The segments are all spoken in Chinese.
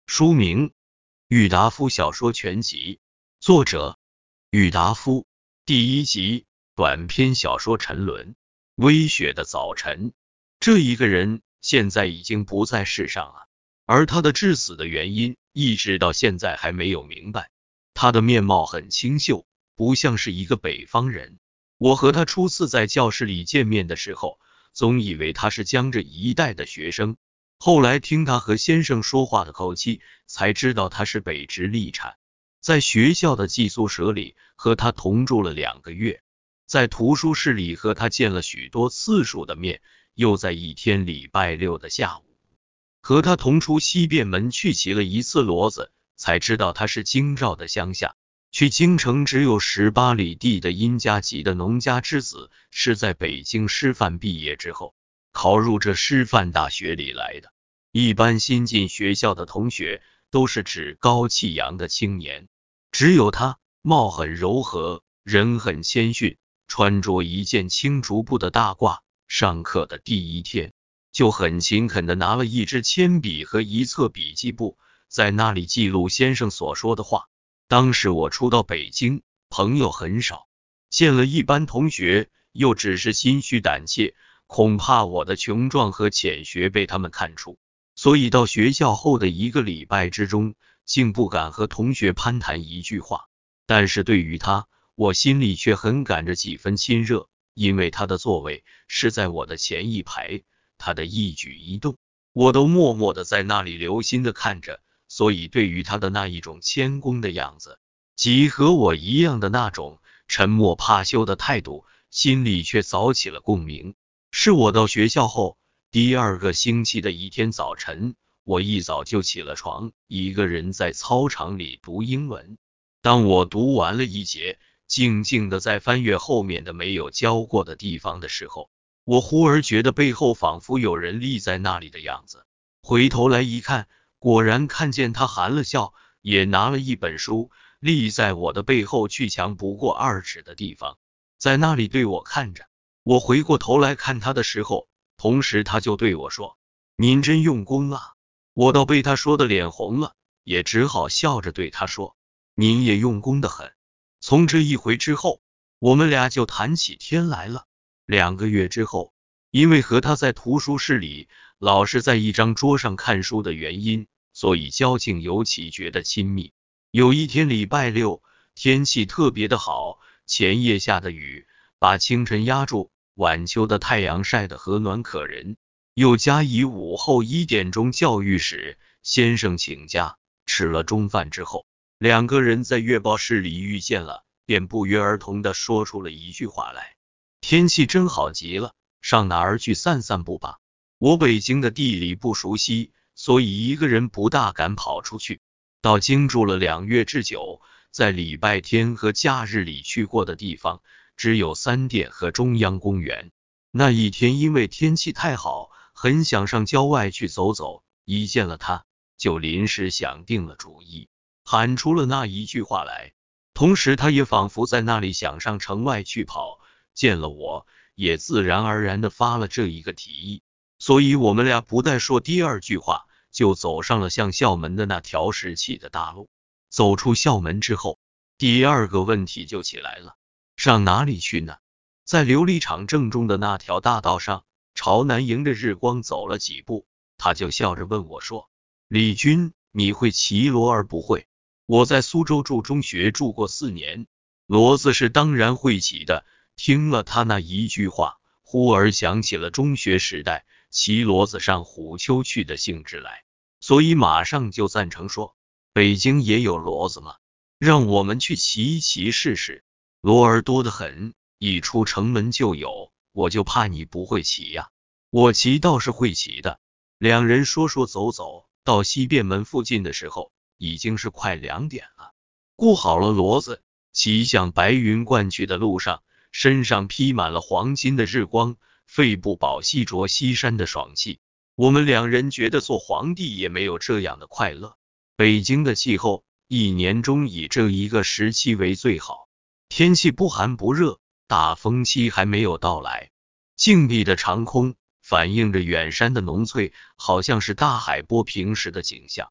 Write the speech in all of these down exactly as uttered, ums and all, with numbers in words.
书名《郁达夫小说全集》，作者郁达夫。第一集，短篇小说沉沦。微雪的早晨，这一个人现在已经不在世上了，而他的致死的原因一直到现在还没有明白。他的面貌很清秀，不像是一个北方人。我和他初次在教室里见面的时候，总以为他是江浙一带的学生，后来听他和先生说话的口气，才知道他是北直吏产。在学校的寄宿舍里和他同住了两个月，在图书室里和他见了许多次数的面，又在一天礼拜六的下午和他同出西便门去骑了一次骡子，才知道他是京兆的乡下，去京城只有十八里地的殷家籍的农家之子，是在北京师范毕业之后考入这师范大学里来的。一般新进学校的同学都是趾高气扬的青年，只有他貌很柔和，人很谦逊，穿着一件青竹布的大褂。上课的第一天就很勤恳地拿了一支铅笔和一册笔记簿，在那里记录先生所说的话。当时我初到北京，朋友很少，见了一般同学又只是心虚胆怯，恐怕我的穷壮和浅学被他们看出，所以到学校后的一个礼拜之中，竟不敢和同学攀谈一句话。但是对于他，我心里却很感着几分亲热，因为他的座位是在我的前一排，他的一举一动我都默默地在那里留心地看着，所以对于他的那一种谦恭的样子，及和我一样的那种沉默怕羞的态度，心里却早起了共鸣。是我到学校后第二个星期的一天早晨，我一早就起了床，一个人在操场里读英文。当我读完了一节，静静地在翻阅后面的没有教过的地方的时候，我忽而觉得背后仿佛有人立在那里的样子。回头来一看，果然看见他含了笑，也拿了一本书，立在我的背后去墙不过二尺的地方，在那里对我看着。我回过头来看他的时候，同时他就对我说：“您真用功啊。”我倒被他说的脸红了，也只好笑着对他说：“您也用功得很。”从这一回之后，我们俩就谈起天来了。两个月之后，因为和他在图书室里老是在一张桌上看书的原因，所以交情尤其觉得亲密。有一天礼拜六，天气特别的好，前夜下的雨把清晨压住，晚秋的太阳晒得和暖可人。又加以午后一点钟教育室先生请假，吃了中饭之后，两个人在阅报室里遇见了，便不约而同地说出了一句话来：天气真好极了，上哪儿去散散步吧。我北京的地理不熟悉，所以一个人不大敢跑出去。到京住了两月之久，在礼拜天和假日里去过的地方只有三店和中央公园。那一天因为天气太好，很想上郊外去走走，一见了他，就临时想定了主意，喊出了那一句话来。同时他也仿佛在那里想上城外去跑，见了我，也自然而然地发了这一个提议。所以我们俩不再说第二句话，就走上了向校门的那条石砌的大路。走出校门之后，第二个问题就起来了，上哪里去呢？在琉璃厂正中的那条大道上，朝南迎着日光走了几步，他就笑着问我说：“李军，你会骑骡儿不会？”我在苏州住中学住过四年，骡子是当然会骑的。听了他那一句话，忽而想起了中学时代骑骡子上虎丘去的兴致来，所以马上就赞成说：“北京也有骡子吗？让我们去骑一骑试试。骡儿多得很，一出城门就有，我就怕你不会骑呀。”我骑倒是会骑的。两人说说走走，到西便门附近的时候，已经是快两点了。雇好了骡子，骑向白云观去的路上，身上披满了黄金的日光，肺部饱吸着西山的爽气。我们两人觉得做皇帝也没有这样的快乐。北京的气候一年中以这一个时期为最好，天气不寒不热，大风期还没有到来。静谧的长空反映着远山的浓翠，好像是大海波平时的景象。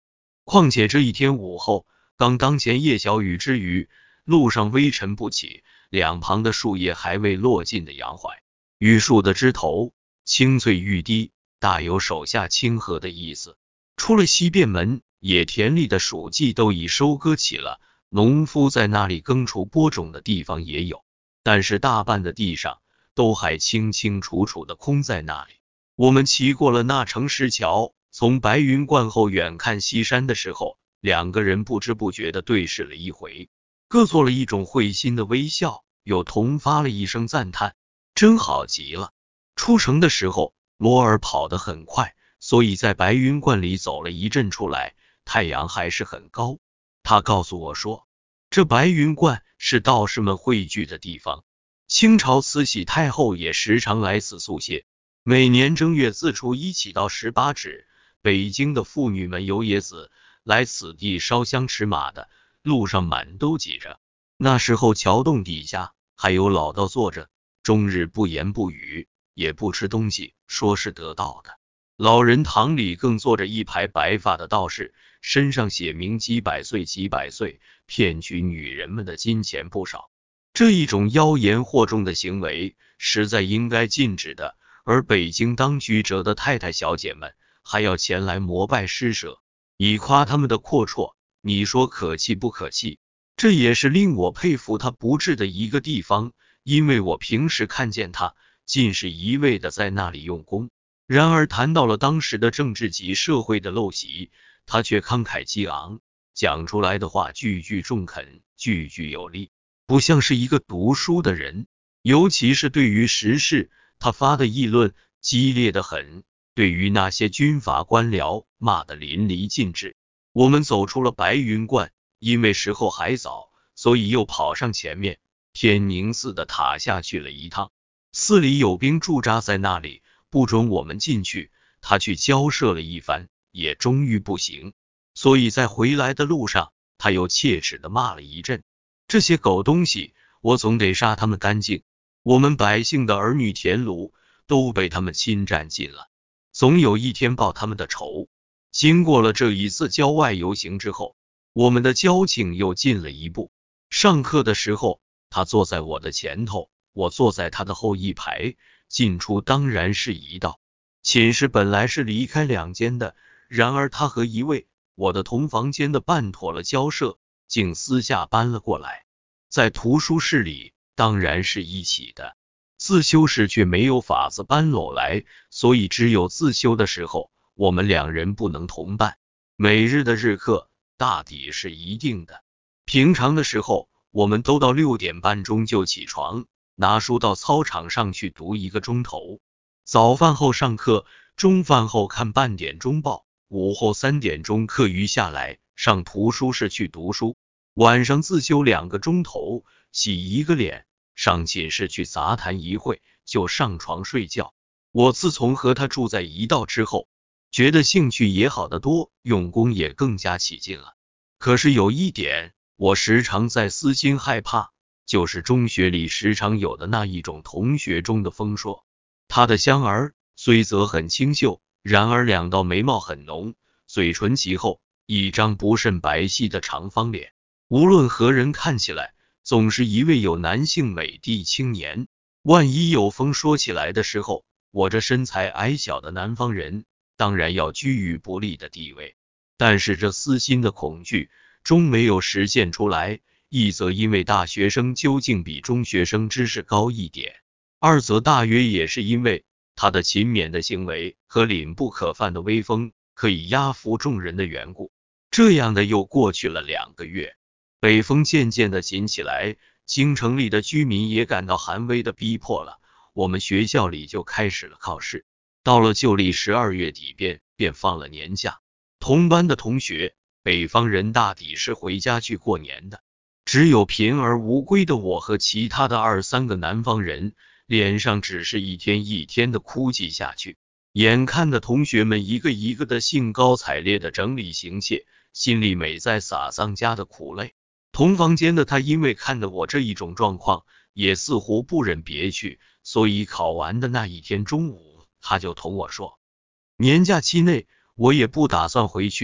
况且这一天午后，刚当前夜小雨之余，路上微尘不起，两旁的树叶还未落尽的杨槐，榆树的枝头青翠欲滴，大有手下清河的意思。出了西便门，野田里的黍稷都已收割起了，农夫在那里耕锄播种的地方也有，但是大半的地上都还清清楚楚的空在那里。我们骑过了那城石桥，从白云观后远看西山的时候，两个人不知不觉地对视了一回，各做了一种会心的微笑，又同发了一声赞叹，真好极了。出城的时候，罗尔跑得很快，所以在白云观里走了一阵出来，太阳还是很高。他告诉我说，这白云观是道士们汇聚的地方，清朝慈禧太后也时常来此宿歇。每年正月自初一起到十八止，北京的妇女们有野子来此地烧香持马的，路上满都挤着。那时候桥洞底下还有老道坐着，终日不言不语，也不吃东西，说是得道的。老人堂里更坐着一排白发的道士，身上写明几百岁几百岁，骗取女人们的金钱不少。这一种妖言惑众的行为实在应该禁止的，而北京当局者的太太小姐们还要前来膜拜施舍，以夸他们的阔绰，你说可气不可气？这也是令我佩服他不治的一个地方，因为我平时看见他尽是一味的在那里用功，然而谈到了当时的政治及社会的陋习，他却慷慨激昂，讲出来的话句句中肯，句句有力，不像是一个读书的人。尤其是对于时事，他发的议论激烈的很，对于那些军阀官僚骂得淋漓尽致。我们走出了白云观，因为时候还早，所以又跑上前面天宁寺的塔下去了一趟。寺里有兵驻扎在那里，不准我们进去，他去交涉了一番，也终于不行，所以在回来的路上，他又切齿的骂了一阵，这些狗东西，我总得杀他们干净。我们百姓的儿女田庐都被他们侵占尽了，总有一天报他们的仇。经过了这一次郊外游行之后，我们的交情又进了一步。上课的时候，他坐在我的前头，我坐在他的后一排，进出当然是一道。寝室本来是离开两间的，然而他和一位我的同房间的办妥了交涉，竟私下搬了过来。在图书室里当然是一起的，自修室却没有法子搬拢来，所以只有自修的时候，我们两人不能同办。每日的日课大抵是一定的，平常的时候我们都到六点半钟就起床，拿书到操场上去读一个钟头。早饭后上课，中饭后看半点钟报，午后三点钟课余下来上图书室去读书，晚上自修两个钟头，洗一个脸，上寝室去杂谈一会，就上床睡觉。我自从和他住在一道之后，觉得兴趣也好得多，用功也更加起劲了。可是有一点，我时常在私心害怕，就是中学里时常有的那一种同学中的风说，他的香儿虽则很清秀，然而两道眉毛很浓，嘴唇极厚，一张不甚白皙的长方脸，无论何人看起来总是一位有男性美的青年。万一有风说起来的时候，我这身材矮小的南方人当然要居于不利的地位。但是这私心的恐惧终没有实现出来，一则因为大学生究竟比中学生知识高一点，二则大约也是因为他的勤勉的行为和凛不可犯的威风可以压服众人的缘故。这样的又过去了两个月，北风渐渐的紧起来，京城里的居民也感到寒威的逼迫了，我们学校里就开始了考试。到了旧历十二月底便便放了年假，同班的同学北方人大抵是回家去过年的，只有贫而无归的我和其他的二三个南方人，脸上只是一天一天的哭泣下去。眼看的同学们一个一个的兴高采烈的整理行窃，心里美在撒丧家的苦泪。同房间的他因为看得我这一种状况，也似乎不忍别去，所以考完的那一天中午，他就同我说，年假期内我也不打算回去，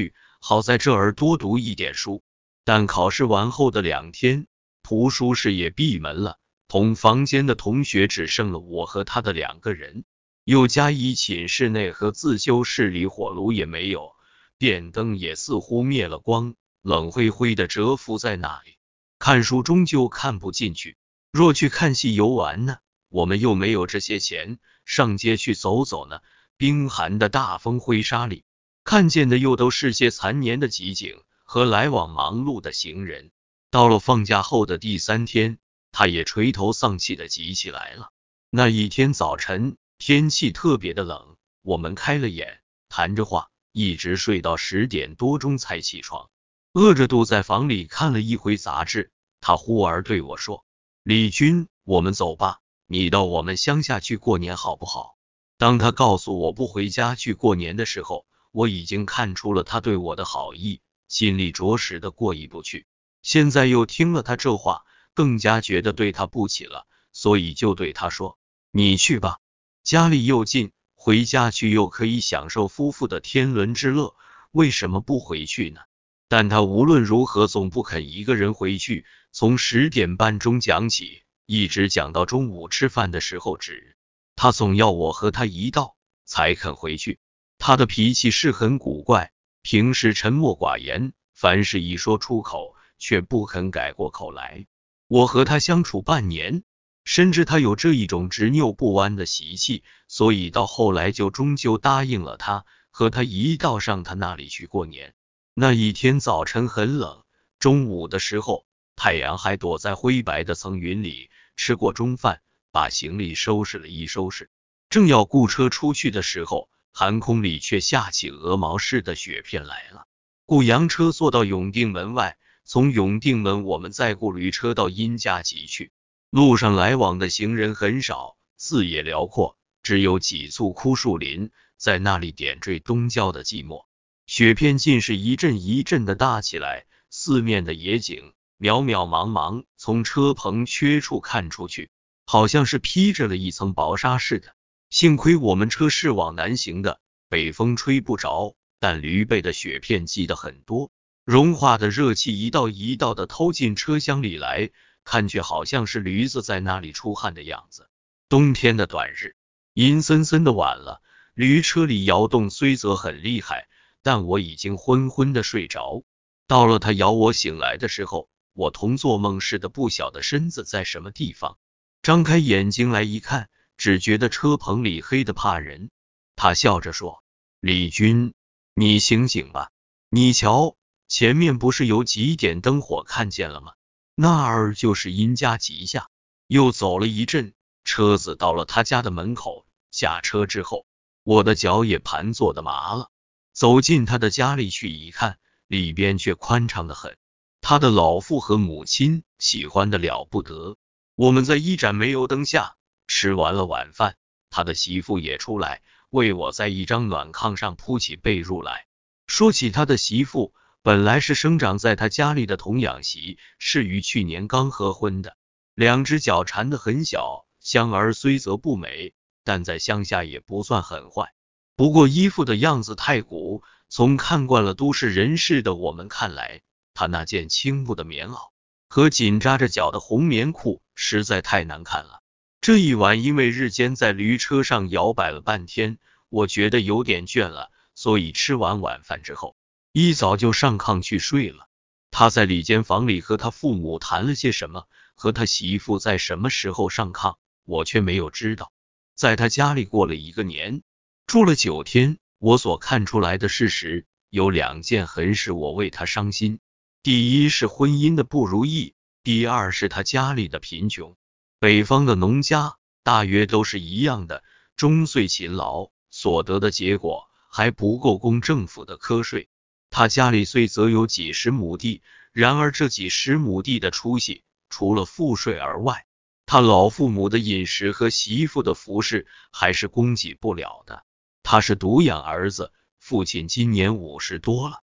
好在这儿多读一点书。但考试完后的两天，图书室也闭门了，同房间的同学只剩了我和他的两个人，又加以寝室内和自修室里火炉也没有，电灯也似乎灭了光，冷灰灰的蛰伏在那里。看书终究看不进去，若去看戏游玩呢，我们又没有这些钱，上街去走走呢，冰寒的大风灰沙里，看见的又都是些残年的集景和来往忙碌的行人。到了放假后的第三天，他也垂头丧气的急起来了。那一天早晨，天气特别的冷，我们开了眼，谈着话，一直睡到十点多钟才起床。饿着肚在房里看了一回杂志，他忽而对我说：“李军，我们走吧，你到我们乡下去过年好不好？”当他告诉我不回家去过年的时候，我已经看出了他对我的好意，心里着实的过意不去。现在又听了他这话，更加觉得对他不起了，所以就对他说：“你去吧，家里又近，回家去又可以享受夫妇的天伦之乐，为什么不回去呢？”但他无论如何总不肯一个人回去，从十点半钟讲起，一直讲到中午吃饭的时候止。他总要我和他一道才肯回去。他的脾气是很古怪，平时沉默寡言，凡事一说出口却不肯改过口来。我和他相处半年，深知他有这一种执拗不弯的习气，所以到后来就终究答应了他，和他一道上他那里去过年。那一天早晨很冷，中午的时候，太阳还躲在灰白的层云里。吃过中饭，把行李收拾了一收拾，正要雇车出去的时候，寒空里却下起鹅毛似的雪片来了。雇洋车坐到永定门外，从永定门我们再雇驴车到殷家集去。路上来往的行人很少，四野辽阔，只有几簇枯树林在那里点缀东郊的寂寞。雪片尽是一阵一阵的大起来，四面的野景渺渺茫茫，从车棚缺处看出去，好像是披着了一层薄纱似的。幸亏我们车是往南行的，北风吹不着，但驴背的雪片积得很多，融化的热气一道一道的偷进车厢里来，看却好像是驴子在那里出汗的样子。冬天的短日，阴森森的晚了，驴车里摇动虽则很厉害，但我已经昏昏的睡着。到了他摇我醒来的时候，我同做梦似的不晓得身子在什么地方，张开眼睛来一看，只觉得车棚里黑得怕人。他笑着说：“李军，你醒醒吧，你瞧，前面不是有几点灯火看见了吗？那儿就是殷家集下。”又走了一阵，车子到了他家的门口，下车之后，我的脚也盘坐的麻了。走进他的家里去一看，里边却宽敞的很，他的老父和母亲喜欢的了不得。我们在一盏煤油灯下吃完了晚饭，他的媳妇也出来，为我在一张暖炕上铺起被褥来。说起他的媳妇，本来是生长在他家里的童养媳，是于去年刚合婚的，两只脚缠得很小，香儿虽则不美，但在乡下也不算很坏。不过衣服的样子太古，从看惯了都市人士的我们看来，他那件青布的棉袄和紧扎着脚的红棉裤实在太难看了。这一晚因为日间在驴车上摇摆了半天，我觉得有点倦了，所以吃完晚饭之后，一早就上炕去睡了。他在里间房里和他父母谈了些什么，和他媳妇在什么时候上炕，我却没有知道。在他家里过了一个年，住了九天，我所看出来的事实有两件很使我为他伤心。第一是婚姻的不如意，第二是他家里的贫穷。北方的农家大约都是一样的，终岁勤劳，所得的结果还不够供政府的瞌睡。他家里虽则有几十亩地，然而这几十亩地的出息，除了赋税而外，他老父母的饮食和媳妇的服饰还是供给不了的。他是独养儿子，父亲今年五十多了，